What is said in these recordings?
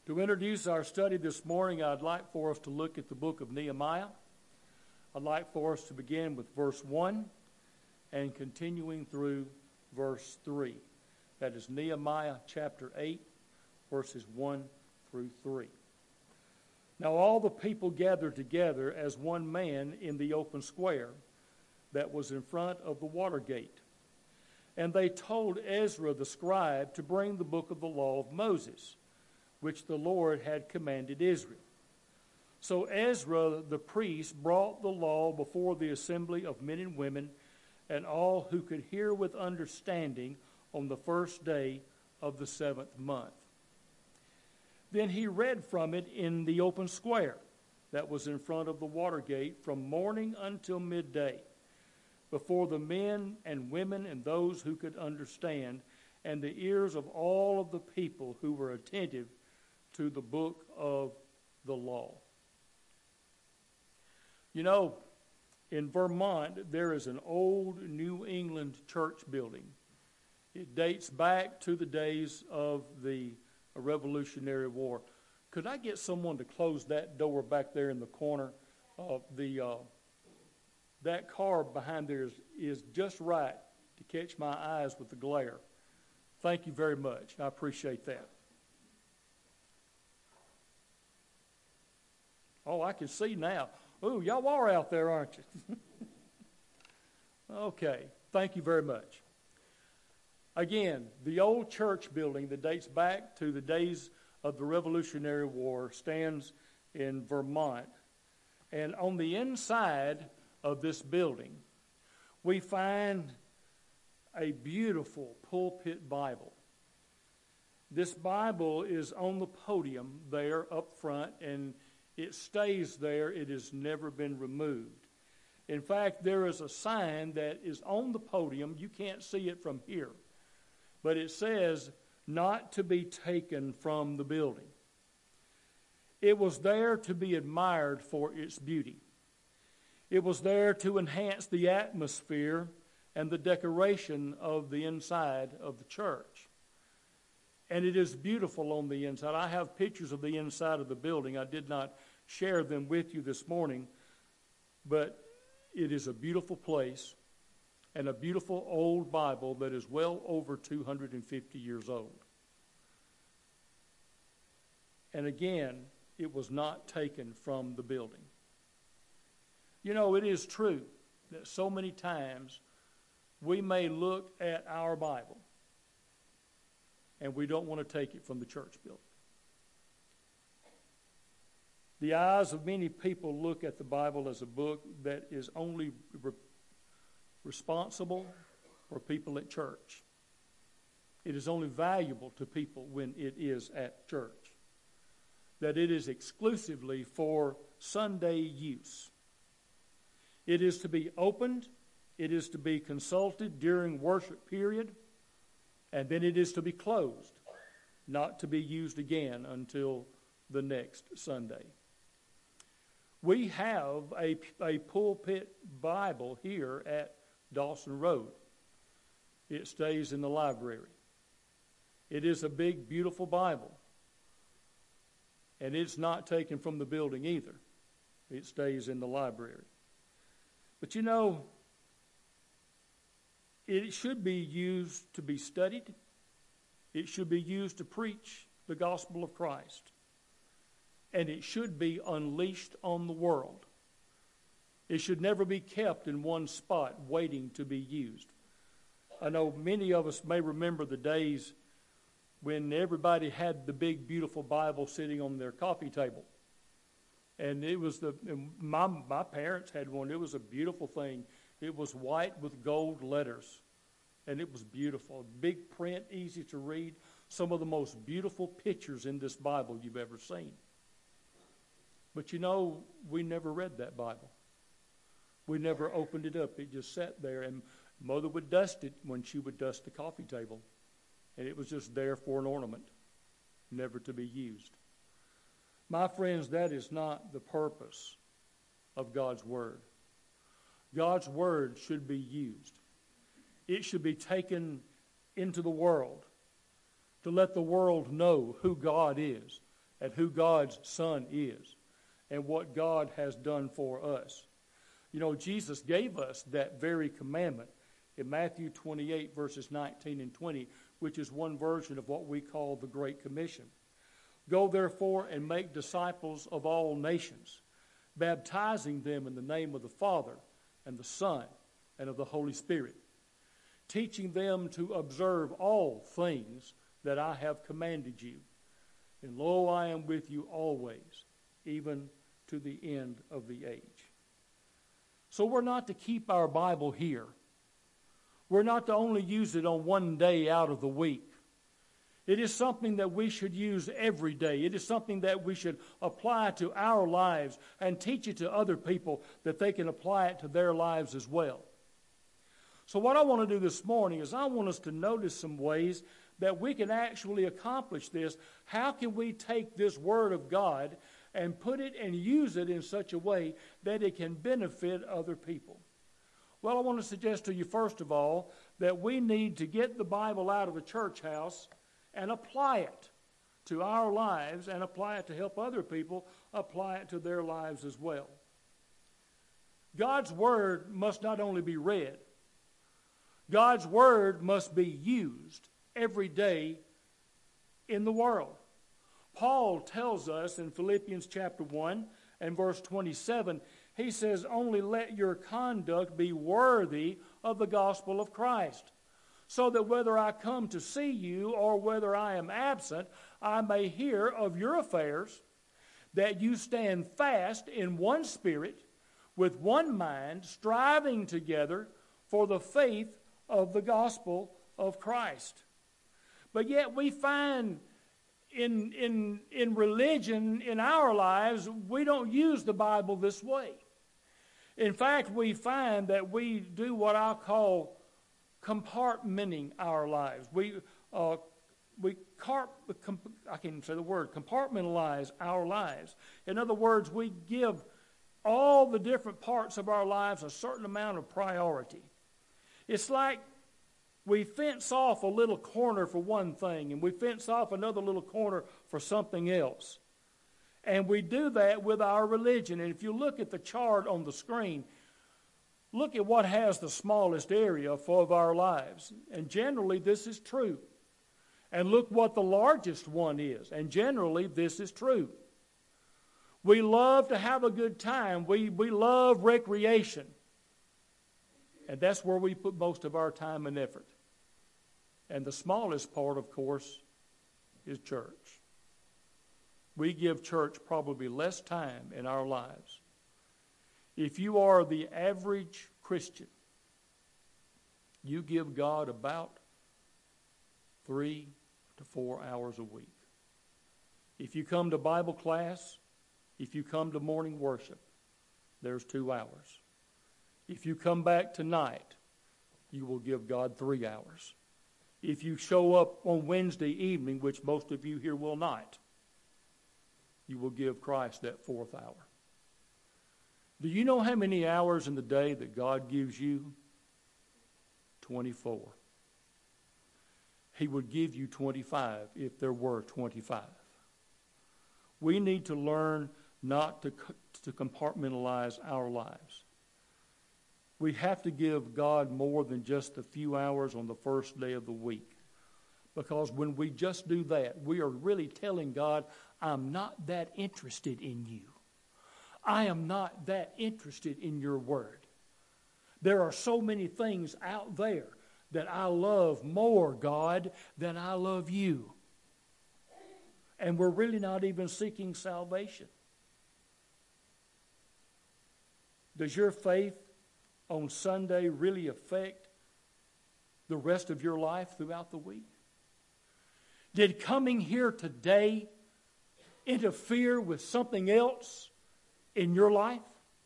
To introduce our study this morning, I'd like for us to look at the book of Nehemiah. I'd like for us to begin with verse 1 and continuing through verse 3. That is Nehemiah chapter 8, verses 1 through 3. Now all the people gathered together as one man in the open square that was in front of the water gate. And they told Ezra the scribe to bring the book of the law of Moses, which the Lord had commanded Israel. So Ezra the priest brought the law before the assembly of men and women and all who could hear with understanding on the first day of the 7th month. Then he read from it in the open square that was in front of the water gate from morning until midday, before the men and women and those who could understand, and the ears of all of the people who were attentive to the book of the law. You know, in Vermont, there is an old New England church building. It dates back to the days of the Revolutionary War. Could I get someone to close that door back there in the corner? That car behind there is just right to catch my eyes with the glare. Thank you very much. I appreciate that. Oh, I can see now. Oh, y'all are out there, aren't you? Okay, thank you very much. Again, the old church building that dates back to the days of the Revolutionary War stands in Vermont. And on the inside of this building, we find a beautiful pulpit Bible. This Bible is on the podium there up front, and it stays there. It has never been removed. In fact, there is a sign that is on the podium. You can't see it from here, but it says, "Not to be taken from the building." It was there to be admired for its beauty. It was there to enhance the atmosphere and the decoration of the inside of the church. And it is beautiful on the inside. I have pictures of the inside of the building. I did not share them with you this morning, but it is a beautiful place and a beautiful old Bible that is well over 250 years old. And again, it was not taken from the building. You know, it is true that so many times we may look at our Bible and we don't want to take it from the church building. The eyes of many people look at the Bible as a book that is only responsible for people at church. It is only valuable to people when it is at church. That it is exclusively for Sunday use. It is to be opened, it is to be consulted during worship period, and then it is to be closed, not to be used again until the next Sunday. We have a pulpit Bible here at Dawson Road. It stays in the library. It is a big, beautiful Bible. And it's not taken from the building either. It stays in the library. But you know, it should be used to be studied. It should be used to preach the gospel of Christ. And it should be unleashed on the world. It should never be kept in one spot waiting to be used. I know many of us may remember the days when everybody had the big, beautiful Bible sitting on their coffee table. And it was my parents had one. It was a beautiful thing. It was white with gold letters. And it was beautiful. Big print, easy to read. Some of the most beautiful pictures in this Bible you've ever seen. But you know, we never read that Bible. We never opened it up. It just sat there, and Mother would dust it when she would dust the coffee table. And it was just there for an ornament, never to be used. My friends, that is not the purpose of God's Word. God's Word should be used. It should be taken into the world to let the world know who God is at who God's Son is and what God has done for us. You know, Jesus gave us that very commandment in Matthew 28, verses 19 and 20, which is one version of what we call the Great Commission. Go therefore and make disciples of all nations, baptizing them in the name of the Father and the Son and of the Holy Spirit, teaching them to observe all things that I have commanded you. And lo, I am with you always, even to the end of the age. So we're not to keep our Bible here. We're not to only use it on one day out of the week. It is something that we should use every day. It is something that we should apply to our lives and teach it to other people that they can apply it to their lives as well. So what I want to do this morning is I want us to notice some ways that we can actually accomplish this. How can we take this Word of God and put it and use it in such a way that it can benefit other people? Well, I want to suggest to you, first of all, that we need to get the Bible out of the church house and apply it to our lives and apply it to help other people apply it to their lives as well. God's Word must not only be read, God's Word must be used every day in the world. Paul tells us in Philippians chapter 1 and verse 27, he says, only let your conduct be worthy of the gospel of Christ, so that whether I come to see you or whether I am absent, I may hear of your affairs, that you stand fast in one spirit, with one mind, striving together for the faith of the gospel of Christ. But yet we find in religion, in our lives, we don't use the Bible this way. In fact, we find that we do what I call compartmenting our lives. Compartmentalize our lives. In other words, we give all the different parts of our lives a certain amount of priority. It's like we fence off a little corner for one thing, and we fence off another little corner for something else. And we do that with our religion. And if you look at the chart on the screen, look at what has the smallest area of our lives. And generally, this is true. And look what the largest one is. And generally, this is true. We love to have a good time. We love recreation. And that's where we put most of our time and effort. And the smallest part, of course, is church. We give church probably less time in our lives. If you are the average Christian, you give God about 3 to 4 hours a week. If you come to Bible class, if you come to morning worship, there's 2 hours. If you come back tonight, you will give God 3 hours. If you show up on Wednesday evening, which most of you here will not, you will give Christ that 4th hour. Do you know how many hours in the day that God gives you? 24. He would give you 25 if there were 25. We need to learn not to compartmentalize our lives. We have to give God more than just a few hours on the first day of the week. Because when we just do that, we are really telling God, I'm not that interested in you. I am not that interested in your word. There are so many things out there that I love more, God, than I love you. And we're really not even seeking salvation. Does your faith on Sunday really affect the rest of your life throughout the week? Did coming here today interfere with something else in your life?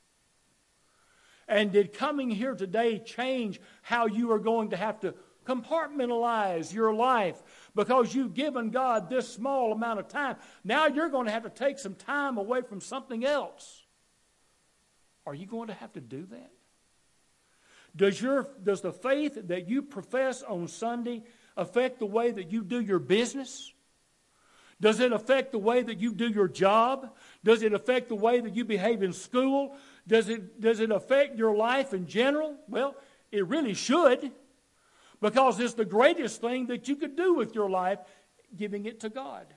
And did coming here today change how you are going to have to compartmentalize your life because you've given God this small amount of time? Now you're going to have to take some time away from something else. Are you going to have to do that? Does the faith that you profess on Sunday affect the way that you do your business? Does it affect the way that you do your job? Does it affect the way that you behave in school? Does it affect your life in general? Well, it really should, because it's the greatest thing that you could do with your life, giving it to God.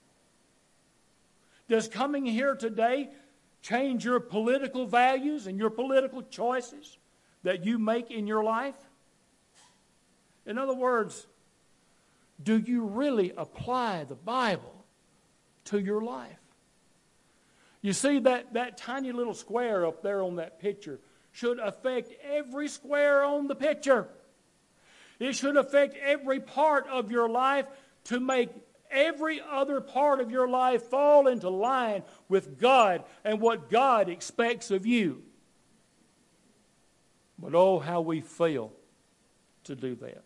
Does coming here today change your political values and your political choices that you make in your life? In other words, do you really apply the Bible to your life? You see, that tiny little square up there on that picture should affect every square on the picture. It should affect every part of your life to make every other part of your life fall into line with God and what God expects of you. But oh, how we fail to do that.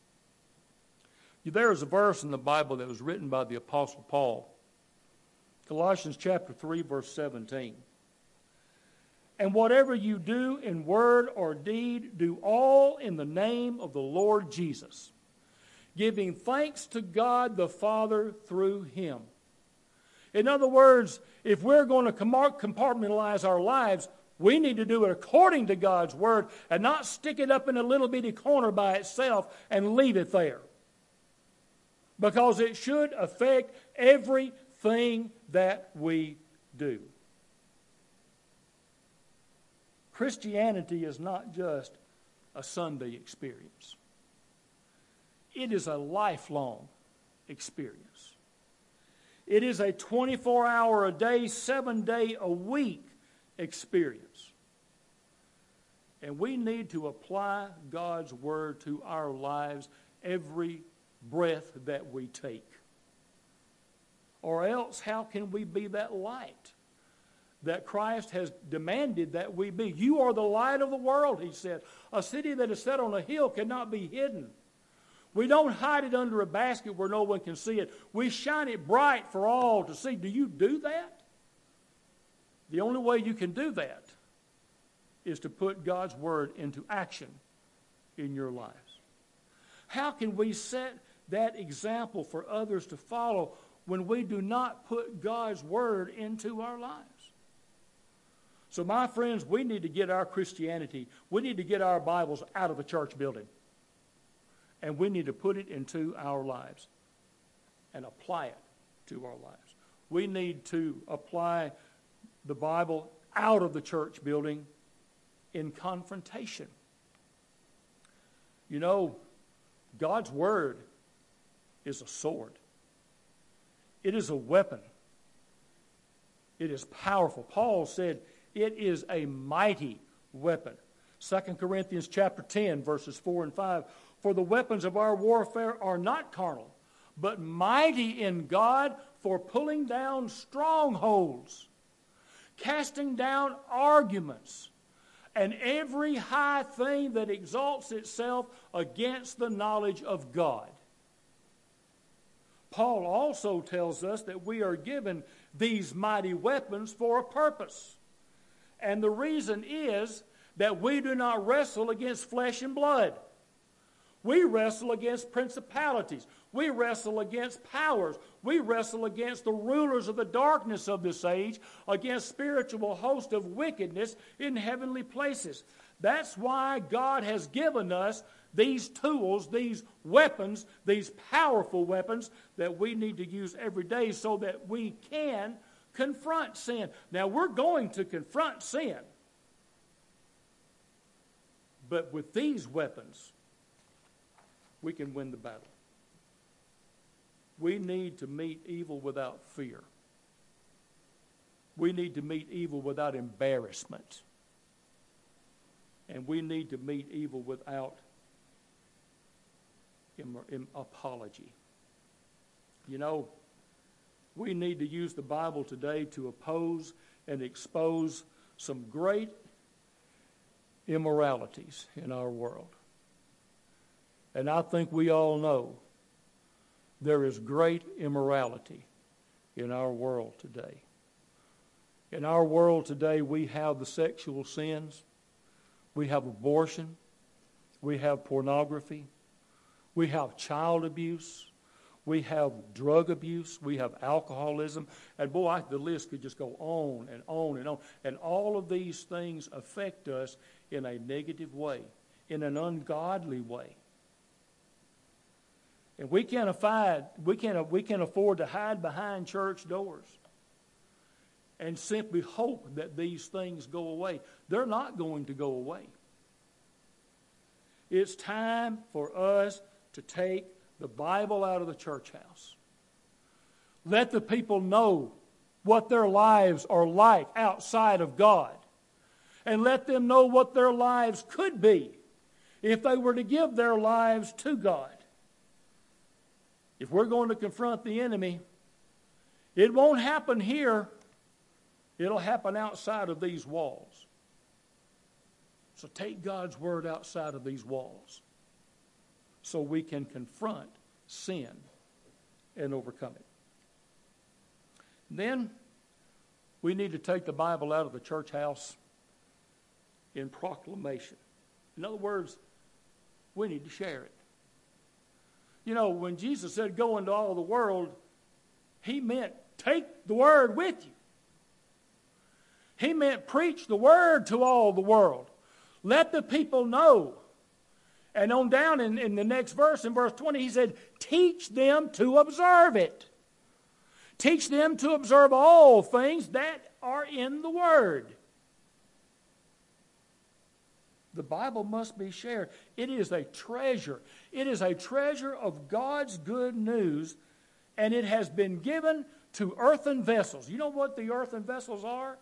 There is a verse in the Bible that was written by the Apostle Paul. Colossians chapter 3, verse 17. And whatever you do in word or deed, do all in the name of the Lord Jesus, giving thanks to God the Father through him. In other words, if we're going to compartmentalize our lives, we need to do it according to God's word and not stick it up in a little bitty corner by itself and leave it there. Because it should affect everything that we do. Christianity is not just a Sunday experience. It is a lifelong experience. It is a 24-hour-a-day, 7-day-a-week experience. And we need to apply God's word to our lives every breath that we take. Or else, how can we be that light that Christ has demanded that we be? You are the light of the world, he said. A city that is set on a hill cannot be hidden. We don't hide it under a basket where no one can see it. We shine it bright for all to see. Do you do that? The only way you can do that is to put God's word into action in your lives. How can we set that example for others to follow when we do not put God's word into our lives? So my friends, we need to get our Christianity, we need to get our Bibles out of the church building. And we need to put it into our lives and apply it to our lives. We need to apply the Bible out of the church building in confrontation. You know, God's word is a sword. It is a weapon. It is powerful. Paul said it is a mighty weapon. 2 Corinthians chapter 10, verses 4 and 5. For the weapons of our warfare are not carnal, but mighty in God for pulling down strongholds, casting down arguments, and every high thing that exalts itself against the knowledge of God. Paul also tells us that we are given these mighty weapons for a purpose. And the reason is that we do not wrestle against flesh and blood. We wrestle against principalities. We wrestle against powers. We wrestle against the rulers of the darkness of this age, against spiritual hosts of wickedness in heavenly places. That's why God has given us these tools, these weapons, these powerful weapons that we need to use every day so that we can confront sin. Now, we're going to confront sin. But with these weapons, we can win the battle. We need to meet evil without fear. We need to meet evil without embarrassment. And we need to meet evil without apology. You know, we need to use the Bible today to oppose and expose some great immoralities in our world. And I think we all know there is great immorality in our world today. In our world today, we have the sexual sins. We have abortion. We have pornography. We have child abuse. We have drug abuse. We have alcoholism. And boy, the list could just go on and on and on. And all of these things affect us in a negative way, in an ungodly way. And we can't afford to hide behind church doors and simply hope that these things go away. They're not going to go away. It's time for us to take the Bible out of the church house. Let the people know what their lives are like outside of God. And let them know what their lives could be if they were to give their lives to God. If we're going to confront the enemy, it won't happen here. It'll happen outside of these walls. So take God's word outside of these walls so we can confront sin and overcome it. Then we need to take the Bible out of the church house in proclamation. In other words, we need to share it. You know, when Jesus said go into all the world, he meant take the word with you. He meant preach the word to all the world. Let the people know. And on down in the next verse, in verse 20, he said, teach them to observe it. Teach them to observe all things that are in the word. The Bible must be shared. It is a treasure. It is a treasure of God's good news, and it has been given to earthen vessels. You know what the earthen vessels are?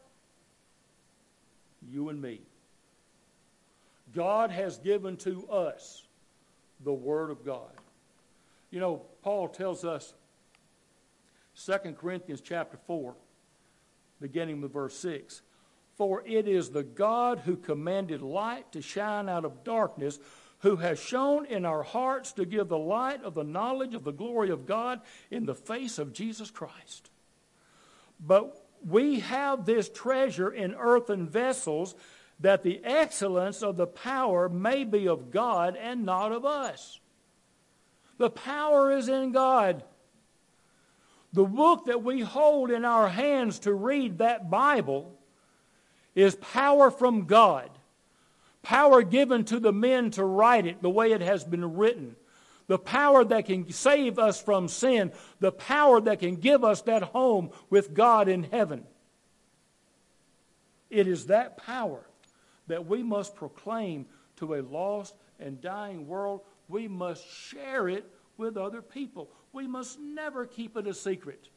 You and me. God has given to us the Word of God. You know, Paul tells us, 2 Corinthians chapter 4, beginning with verse 6, for it is the God who commanded light to shine out of darkness, who has shone in our hearts to give the light of the knowledge of the glory of God in the face of Jesus Christ. But we have this treasure in earthen vessels, that the excellence of the power may be of God and not of us. The power is in God. The book that we hold in our hands to read, that Bible, is power from God. Power given to the men to write it the way it has been written. The power that can save us from sin. The power that can give us that home with God in heaven. It is that power that we must proclaim to a lost and dying world. We must share it with other people. We must never keep it a secret.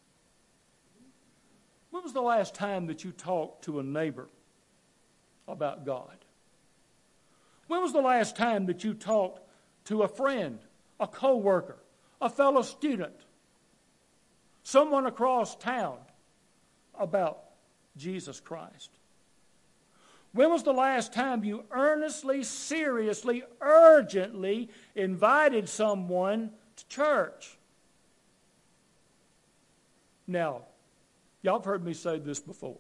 When was the last time that you talked to a neighbor about God? When was the last time that you talked to a friend, a co-worker, a fellow student, someone across town about Jesus Christ? When was the last time you earnestly, seriously, urgently invited someone to church? Now, y'all have heard me say this before.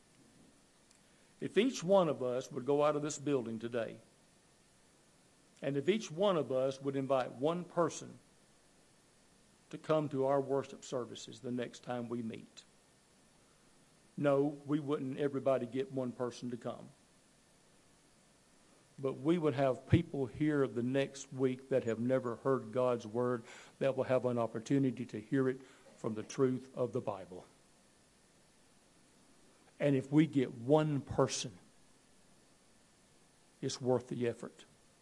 If each one of us would go out of this building today, and if each one of us would invite one person to come to our worship services the next time we meet, no, we wouldn't everybody get one person to come. But we would have people here the next week that have never heard God's word, that will have an opportunity to hear it from the truth of the Bible. And if we get one person, it's worth the effort.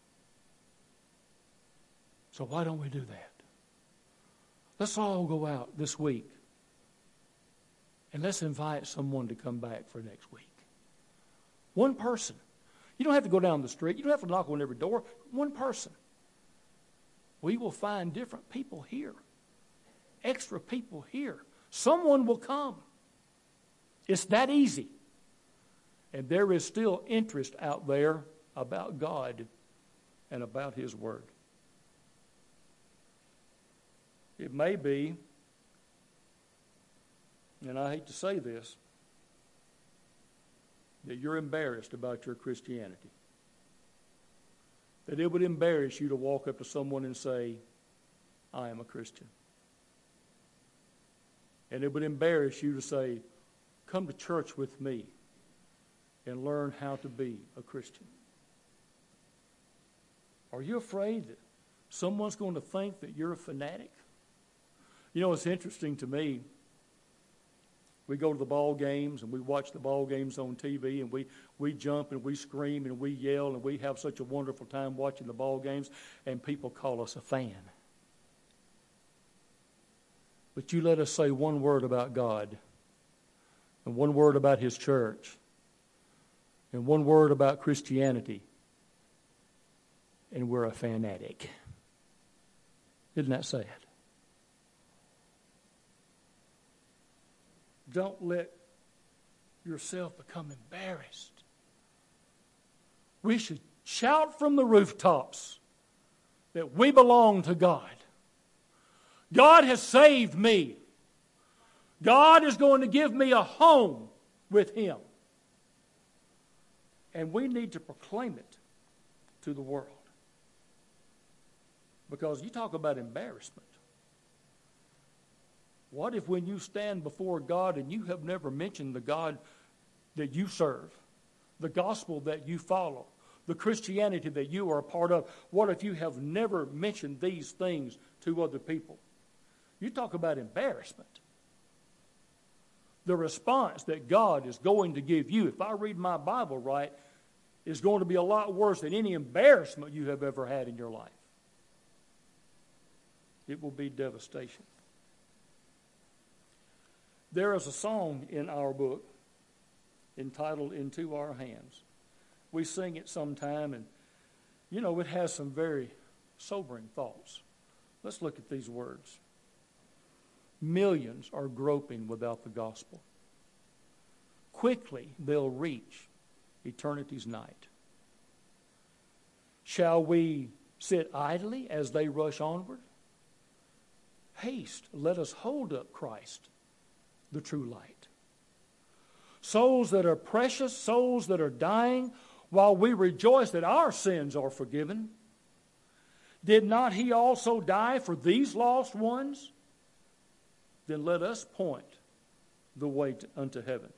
So why don't we do that? Let's all go out this week and let's invite someone to come back for next week. One person. You don't have to go down the street. You don't have to knock on every door. One person. We will find different people here. Extra people here. Someone will come. It's that easy. And there is still interest out there about God and about His Word. It may be, and I hate to say this, that you're embarrassed about your Christianity. That it would embarrass you to walk up to someone and say, I am a Christian. And it would embarrass you to say, come to church with me and learn how to be a Christian. Are you afraid that someone's going to think that you're a fanatic? You know, it's interesting to me. We go to the ball games and we watch the ball games on TV, and we jump and we scream and we yell and we have such a wonderful time watching the ball games, and people call us a fan. But you let us say one word about God and one word about His church and one word about Christianity, and we're a fanatic. Isn't that sad? Don't let yourself become embarrassed. We should shout from the rooftops that we belong to God. God has saved me. God is going to give me a home with Him. And we need to proclaim it to the world. Because you talk about embarrassment. What if when you stand before God and you have never mentioned the God that you serve, the gospel that you follow, the Christianity that you are a part of, what if you have never mentioned these things to other people? You talk about embarrassment. The response that God is going to give you, if I read my Bible right, is going to be a lot worse than any embarrassment you have ever had in your life. It will be devastation. There is a song in our book entitled Into Our Hands. We sing it sometime, and, you know, it has some very sobering thoughts. Let's look at these words. Millions are groping without the gospel. Quickly they'll reach eternity's night. Shall we sit idly as they rush onward? Haste, let us hold up Christ, the true light. Souls that are precious, souls that are dying, while we rejoice that our sins are forgiven, did not He also die for these lost ones? Then let us point the way unto heaven.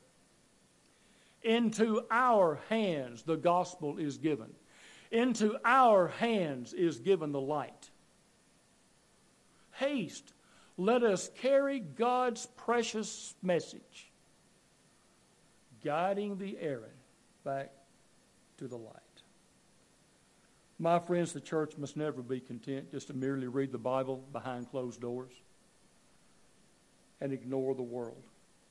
Into our hands the gospel is given. Into our hands is given the light. Haste, let us carry God's precious message, guiding the errand back to the light. My friends, the church must never be content just to merely read the Bible behind closed doors and ignore the world.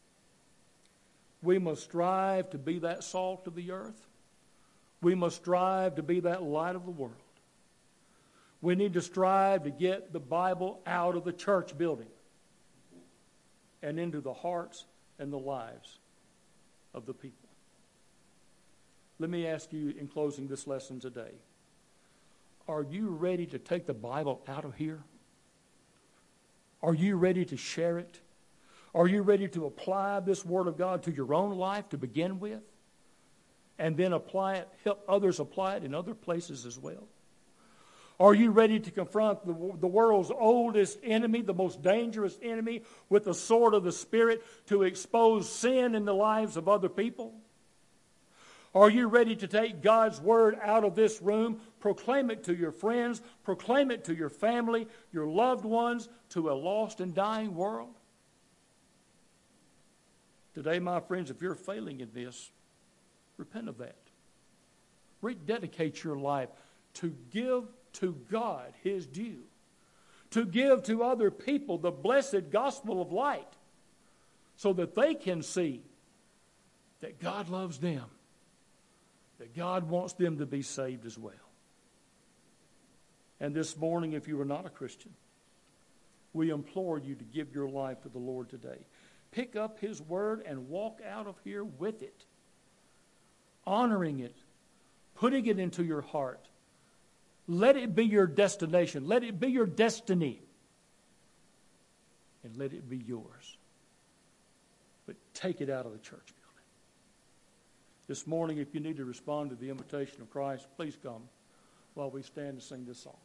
We must strive to be that salt of the earth. We must strive to be that light of the world. We need to strive to get the Bible out of the church building and into the hearts and the lives of the people. Let me ask you in closing this lesson today, are you ready to take the Bible out of here? Are you ready to share it? Are you ready to apply this Word of God to your own life to begin with? And then apply it, help others apply it in other places as well? Are you ready to confront the world's oldest enemy, the most dangerous enemy, with the sword of the Spirit to expose sin in the lives of other people? Are you ready to take God's Word out of this room, proclaim it to your friends, proclaim it to your family, your loved ones, to a lost and dying world? Today, my friends, if you're failing in this, repent of that. Rededicate your life to give to God His due, to give to other people the blessed gospel of light so that they can see that God loves them, that God wants them to be saved as well. And this morning, if you are not a Christian, we implore you to give your life to the Lord today. Pick up His Word and walk out of here with it, honoring it, putting it into your heart. Let it be your destination. Let it be your destiny. And let it be yours. But take it out of the church building. This morning, if you need to respond to the invitation of Christ, please come while we stand and sing this song.